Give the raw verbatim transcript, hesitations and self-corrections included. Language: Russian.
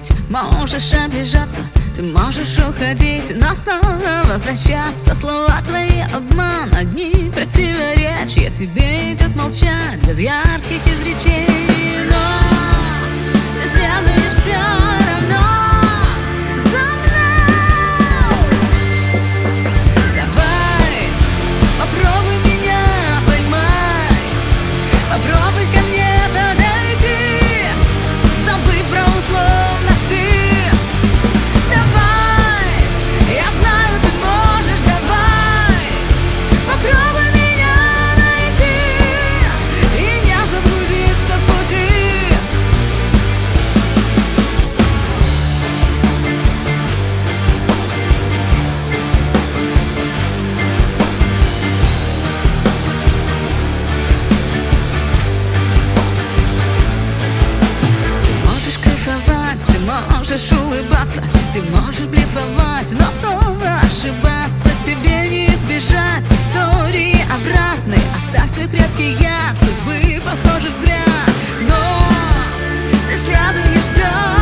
ведь можешь обижаться, ты можешь уходить, но снова возвращаться. Слова твои обман, одни противоречия, тебе идет молчать без ярких изречений. Но ты следуешь все равно за мной. Давай, попробуй меня поймай, попробуй ко мне подойти, забыв про условности. Давай, я знаю, ты можешь, давай, попробуй меня найти и не заблудиться в пути. Ты можешь улыбаться, ты можешь блефовать, но снова ошибаться тебе не избежать. Истории обратной, оставь свой крепкий яд, судьбы похожий взгляд. Но ты следуешь все